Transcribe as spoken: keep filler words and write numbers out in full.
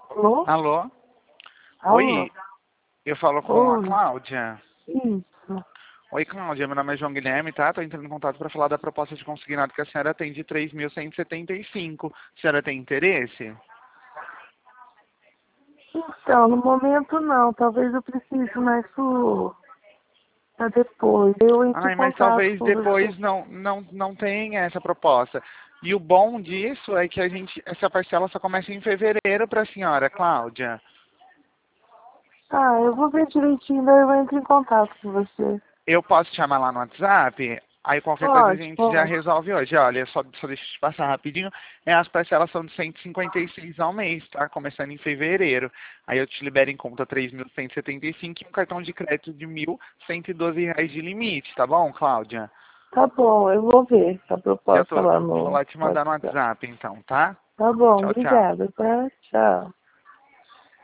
Alô? Alô? Alô? Oi, eu falo com a Oi. Cláudia. Isso. Oi, Cláudia, meu nome é João Guilherme, tá? Tô entrando em contato para falar da proposta de consignado que a senhora tem de três mil cento e setenta e cinco. A senhora tem interesse? Então, no momento não. Talvez eu precise mais pro... pra depois. Eu entro em Ai, mas contato talvez com você. depois não, não, não tenha essa proposta. E o bom disso é que a gente, essa parcela só começa em fevereiro para a senhora, Cláudia. Ah, eu vou ver direitinho, daí eu entro em contato com você. Eu posso te chamar lá no WhatsApp? Aí qualquer coisa a Pode, gente já pode. resolve hoje. Olha, só, só deixa eu te passar rapidinho. É, as parcelas são de cento e cinquenta e seis ao mês, tá? Começando em fevereiro. Aí eu te libero em conta três mil cento e setenta e cinco e um cartão de crédito de mil cento e doze reais de limite, tá bom, Cláudia? Tá bom, eu vou ver a Já proposta tô, lá vou no lá te mandar no WhatsApp. WhatsApp então, tá? Tá bom, Tchau, tchau. obrigada, tá? Tchau.